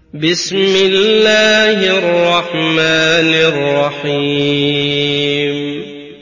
بسم الله الرحمن الرحيم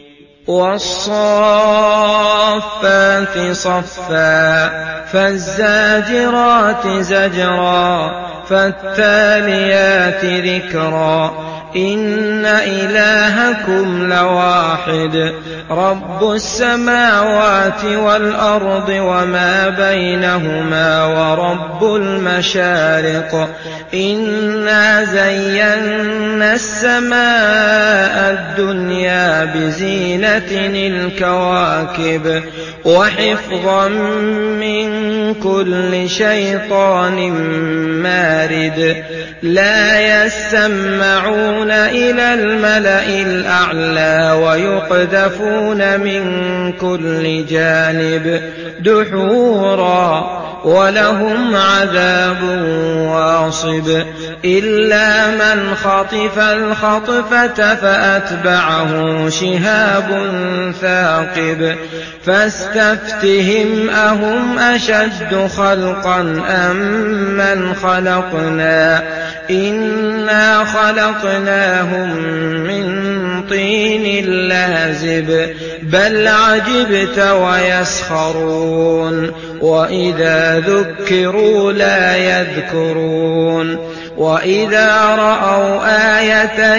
والصافات صفا فالزاجرات زجرا فالتاليات ذكرا إن إلهكم لواحد رب السماوات والأرض وما بينهما ورب المشارق إنا زينا السماء الدنيا بزينة الكواكب وحفظا من كل شيطان مارد لا يسمعون إلى الملأ الأعلى ويقذفون من كل جانب دحورا ولهم عذاب واصب إلا من خطف الخطفة فأتبعه شهاب ثاقب فاستفتهم أهم أشد خلقا أم من خلقنا إنا خلقناهم من طين لازب بل عجبت ويسخرون وإذا ذكروا لا يذكرون وإذا رأوا آية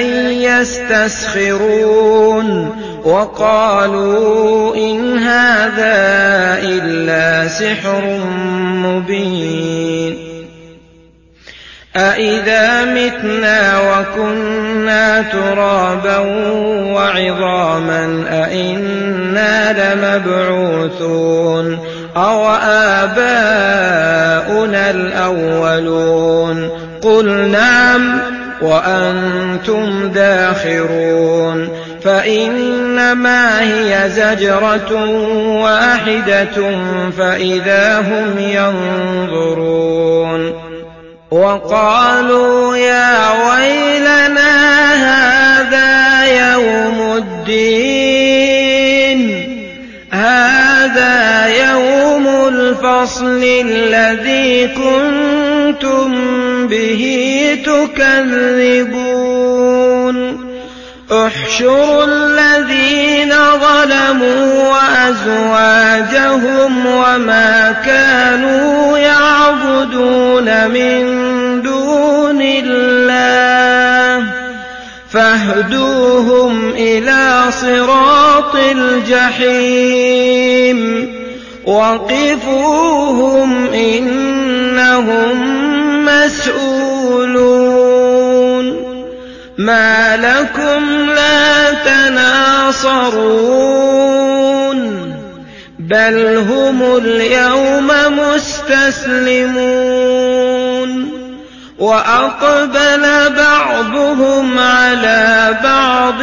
يستسخرون وقالوا إن هذا إلا سحر مبين أإذا متنا وكنا ترابا وعظاما أإنا لمبعوثون أو آباؤنا الأولون قل نعم وأنتم داخرون فإنما هي زجرة واحدة فإذا هم ينظرون وقالوا يا ويلنا هذا يوم الدين هذا يوم الفصل الذي كنتم به تكذبون احشروا الذين ظلموا وأزواجهم وما كانوا يعبدون من دون الله فاهدوهم إلى صراط الجحيم وقفوهم إنهم مسؤولون ما لكم لا تناصرون بل هم اليوم مستسلمون وأقبل بعضهم على بعض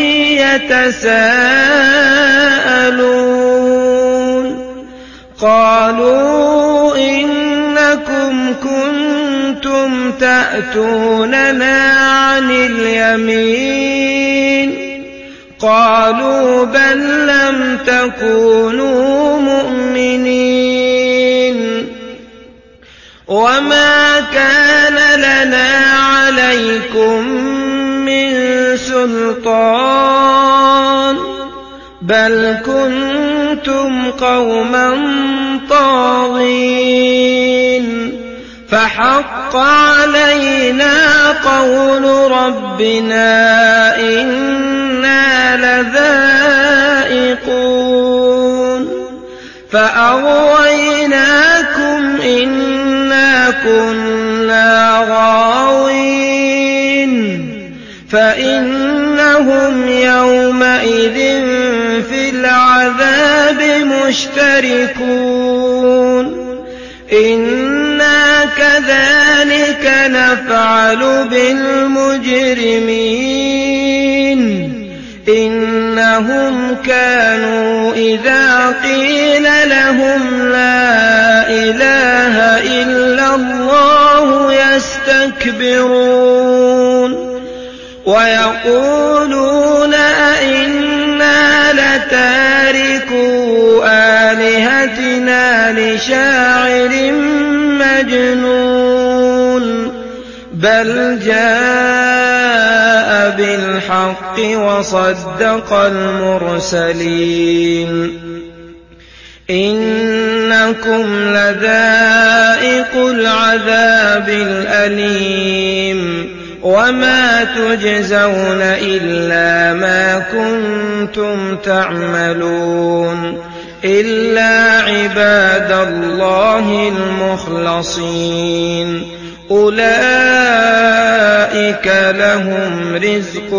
يتساءلون قالوا إنكم كنتم تأتوننا عن اليمين قالوا بل لم تكونوا مؤمنين وما كان لنا عليكم من سلطان بل كنتم قوما طاغين فحق علينا قول ربنا إنا لذائقون فأغويناكم إنا كنا غاوين فإنهم يومئذ في العذاب مشتركون إنا كذلك نفعل بالمجرمين إنهم كانوا إذا قيل لهم لا إله إلا الله يستكبرون ويقولون أئنا لتاركو آلهتنا لشاعر مجنون بل جاء بالحق وصدق المرسلين إنكم لذائق العذاب الأليم وما تجزون إلا ما كنتم تعملون إلا عباد الله المخلصين أولئك لهم رزق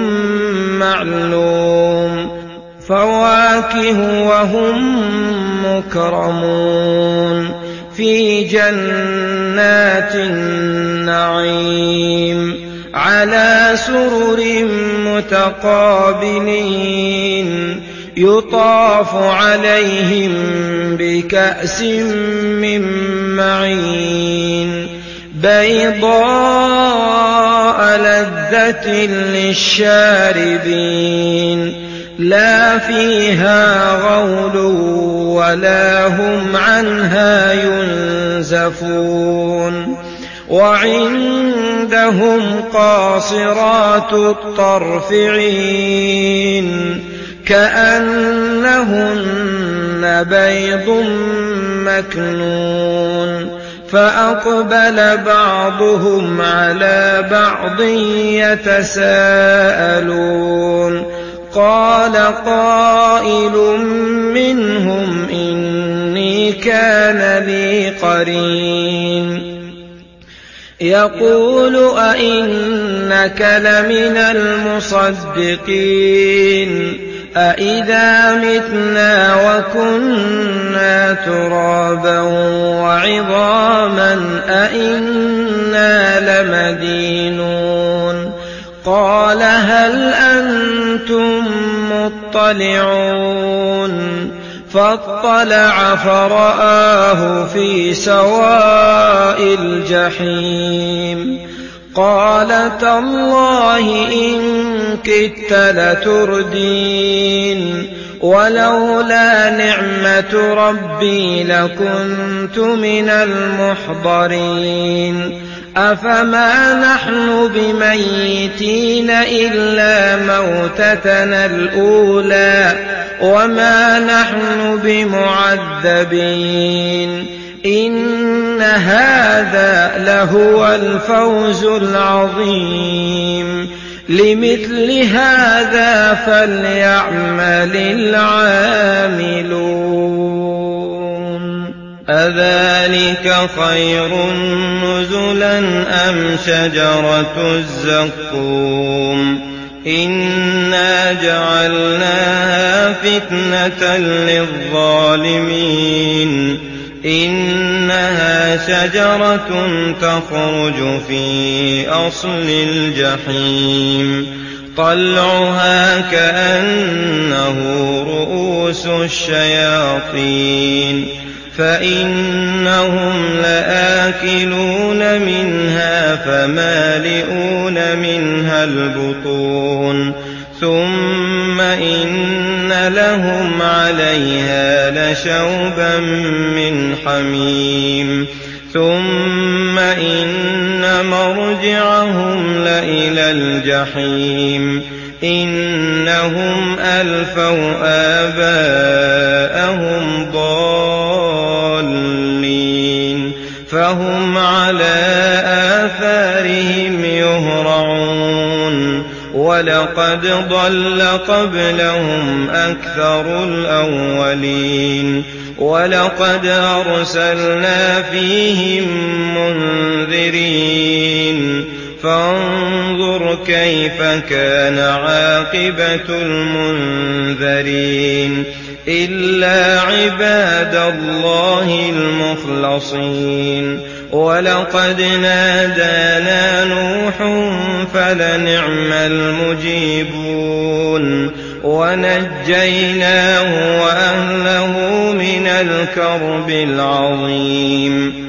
معلوم فواكه وهم مكرمون في جنات النعيم على سرر متقابلين يطاف عليهم بكأس من معين بيضاء لذة للشاربين لا فيها غول ولا هم عنها ينزفون وعندهم قاصرات الطرف عين كأنهن بيض مكنون فأقبل بعضهم على بعض يتساءلون قال قائل منهم إني كان لي قرين يقول أئنك لمن المصدقين أئذا متنا وكنا ترابا وعظاما أئنا لمدينون قال هل أنتم مطلعون فاطلع فرآه في سواء الجحيم قال تالله إن كدت لتردين ولولا نعمة ربي لكنت من المحضرين أفما نحن بميتين إلا موتتنا الأولى وما نحن بمعذبين إن هذا لهو الفوز العظيم لمثل هذا فليعمل العاملون أذلك خير نزلا أم شجرة الزقوم إنا جعلناها فتنة للظالمين إنها شجرة تخرج في أصل الجحيم طلعها كأنه رؤوس الشياطين فإنهم لآكلون منها فمالئون منها البطون ثم إن لهم عليها لشوبا من حميم ثم إن مرجعهم لإلى الجحيم إنهم ألفوا آباءهم ضالين فهم على آثارهم يهرعون ولقد ضل قبلهم أكثر الأولين ولقد أرسلنا فيهم منذرين فانظر كيف كان عاقبة المنذرين إلا عباد الله المخلصين ولقد نادانا نوح فلنعم المجيبون ونجيناه وأهله من الكرب العظيم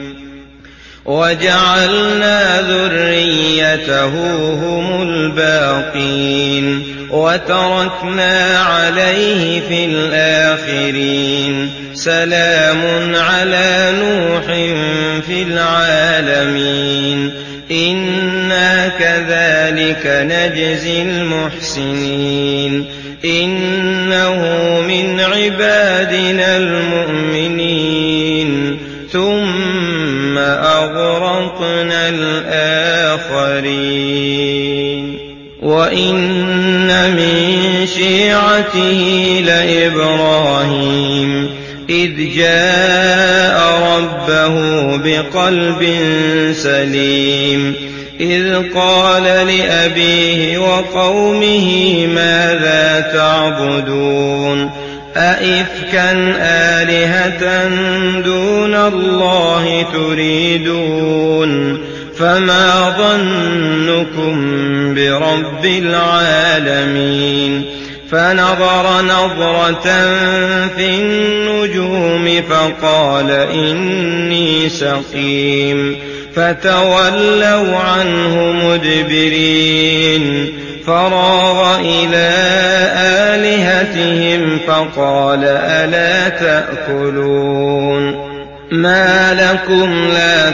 وجعلنا ذريته هم الباقين وتركنا عليه في الآخرين سلام على نوح في العالمين إنا كذلك نجزي المحسنين إنه من عبادنا المؤمنين ثم أغرقنا الآخرين وإن من شيعته لإبراهيم إذ جاء ربه بقلب سليم إذ قال لأبيه وقومه ماذا تعبدون أئفكا آلهة دون الله تريدون فما ظنكم برب العالمين فنظر نظرة في النجوم فقال إني سقيم فتولوا عنه مدبرين فراغ إلى آلهتهم فقال ألا تأكلون ما لكم لا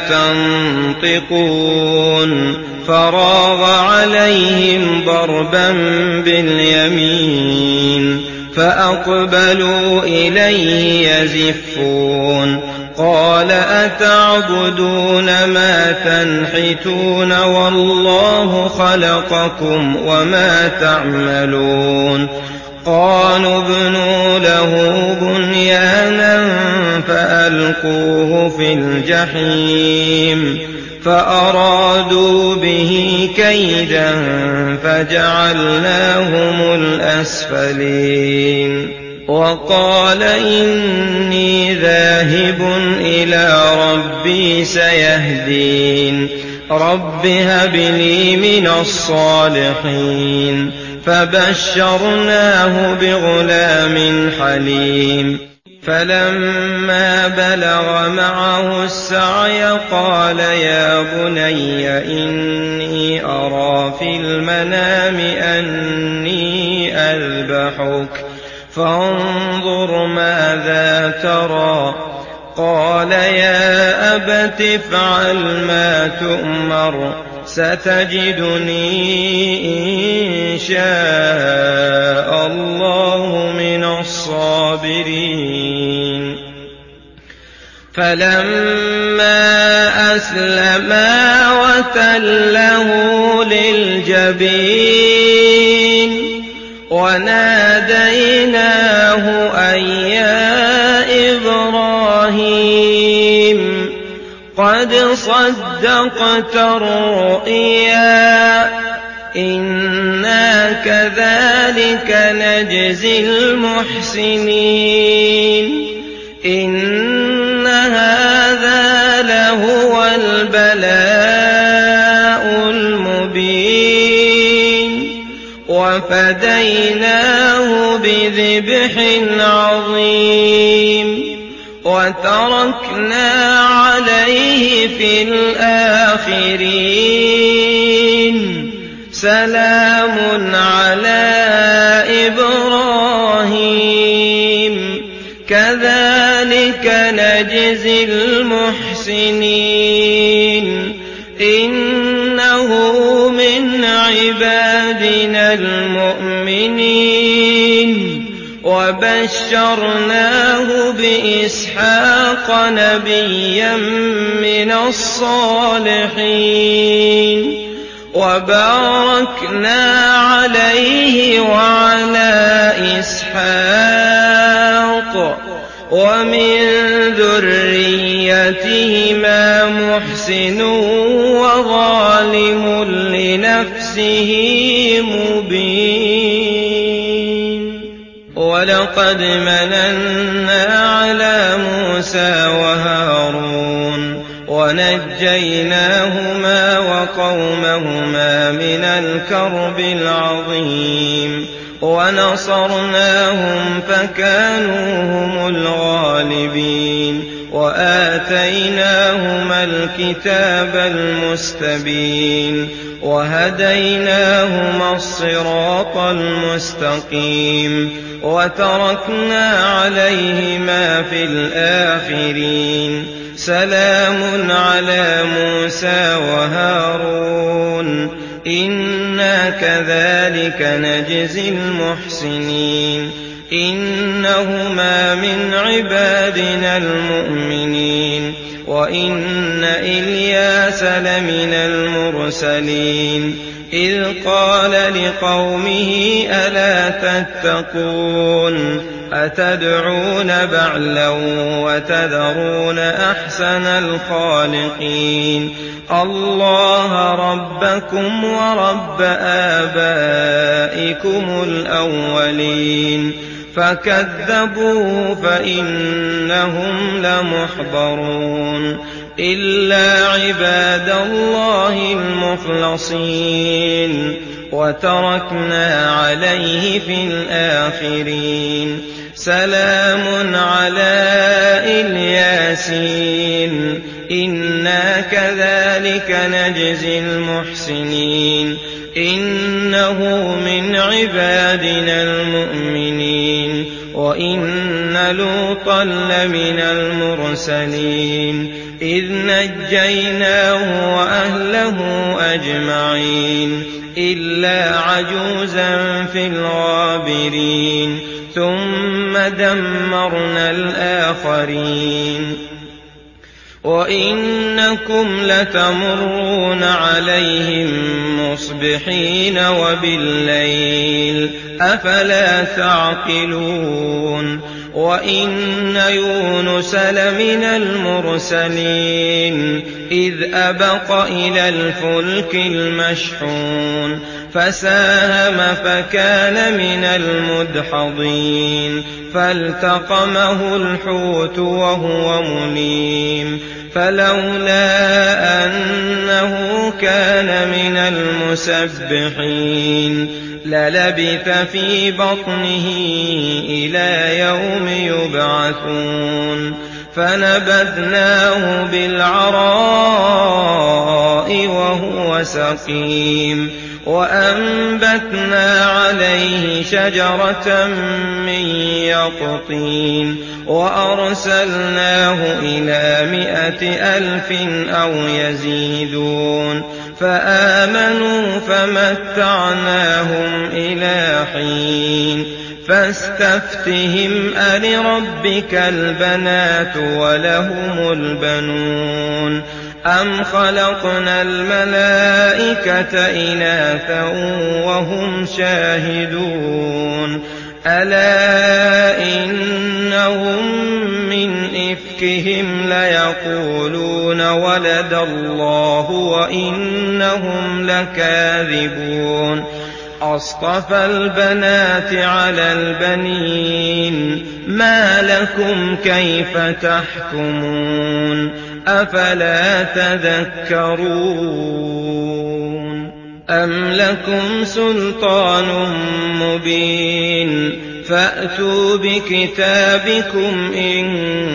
تنطقون فراغ عليهم ضربا باليمين فأقبلوا إليه يزفون قال أتعبدون ما تنحتون والله خلقكم وما تعملون قالوا ابنوا له بنيانا فألقوه في الجحيم فأرادوا به كيدا فجعلناهم الأسفلين وقال إني ذاهب إلى ربي سيهدين رب هب لي من الصالحين فبشرناه بغلام حليم فلما بلغ معه السعي قال يا بني إني أرى في المنام أني أذبحك فانظر ماذا ترى قال يا أبت افعل ما تؤمر ستجدني إن شاء الله من الصابرين فلما أسلما وتله للجبين وناديناه أن يا إبراهيم قد صدقت الرؤيا إنا كذلك نجزي المحسنين إن هذا لهو البلاء المبين وفديناه بذبح عظيم وتركنا عليه في الآخرين سلام على إبراهيم كذلك نجزي المحسنين إنه من عبادنا المؤمنين وبشرناه بإسحاق نبيا من الصالحين وباركنا عليه وعلى إسحاق ومن ذريتهما محسن وظالم لنفسه مبين ولقد مننا على موسى وهارون ونجيناهما وقومهما من الكرب العظيم ونصرناهم فكانوا هم الغالبين وآتيناهما الكتاب المستبين وهديناهما الصراط المستقيم وتركنا عليهما في الآخرين سلام على موسى وهارون إنا كذلك نجزي المحسنين إنهما من عبادنا المؤمنين وإن إلياس لمن المرسلين إذ قال لقومه ألا تتقون أتدعون بعلا وتذرون أحسن الخالقين الله ربكم ورب آبائكم الأولين فكذبوه فإنهم لمحضرون إلا عباد الله المخلصين وتركنا عليه في الآخرين سلام على الياسين إنا كذلك نجزي المحسنين إنه من عبادنا المؤمنين وإن لوطا لمن المرسلين إذ نجيناه وأهله أجمعين إلا عجوزا في الغابرين ثم دمرنا الآخرين وإنكم لتمرون عليهم مصبحين وبالليل أفلا تعقلون وإن يونس لمن المرسلين إذ أبق إلى الفلك المشحون فساهم فكان من المدحضين فالتقمه الحوت وهو مليم فلولا أنه كان من المسبحين للبث في بطنه إلى يوم يبعثون فنبذناه بالعراء وهو سقيم وأنبتنا عليه شجرة من يقطين وأرسلناه إلى 100,000 أو يزيدون فآمنوا فمتعناهم إلى حين فاستفتهم ألربك البنات ولهم البنون أم خلقنا الملائكة إناثا وهم شاهدون ألا إنهم من إفكهم ليقولون ولد الله وإنهم لكاذبون أصطفى البنات على البنين ما لكم كيف تحكمون أفلا تذكرون أم لكم سلطان مبين فأتوا بكتابكم إن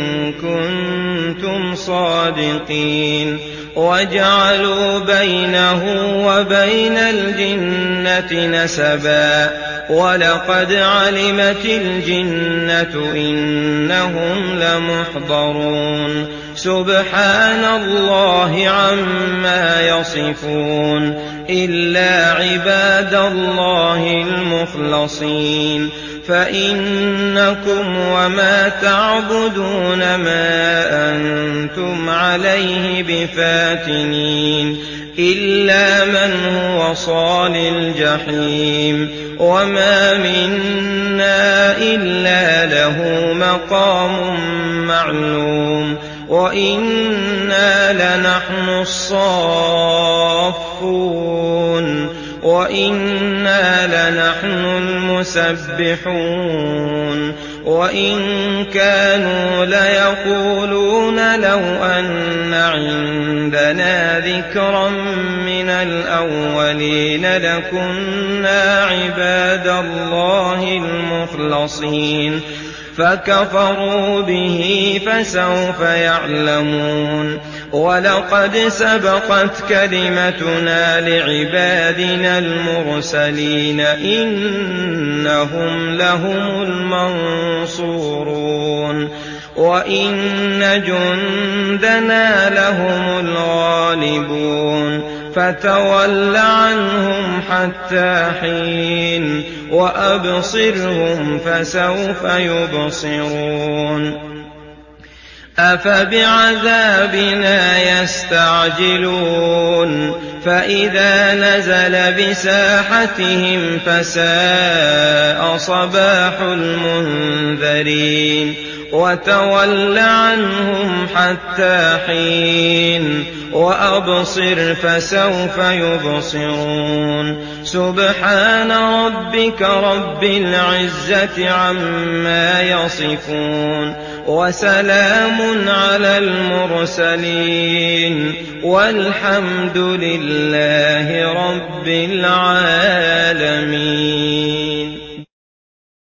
كنتم صادقين وجعلوا بينه وبين الجنة نسبا ولقد علمت الجنة إنهم لمحضرون سبحان الله عما يصفون إلا عباد الله المخلصين فإنكم وما تعبدون ما أنتم عليه بفاتنين إلا من هو صال الجحيم وما منا إلا له مقام معلوم وإنا لنحن الصافون وإنا لنحن المسبحون وإن كانوا ليقولون لو أن عندنا ذكرا من الأولين لكنا عباد الله المخلصين فكفروا به فسوف يعلمون ولقد سبقت كلمتنا لعبادنا المرسلين إنهم لهم المنصورون وإن جندنا لهم الغالبون فتول عنهم حتى حين وأبصرهم فسوف يبصرون أفبعذابنا يستعجلون فإذا نزل بساحتهم فساء صباح المنذرين وتول عنهم حتى حين وأبصر فسوف يبصرون سبحان ربك رب العزة عما يصفون وسلام على المرسلين والحمد لله رب العالمين.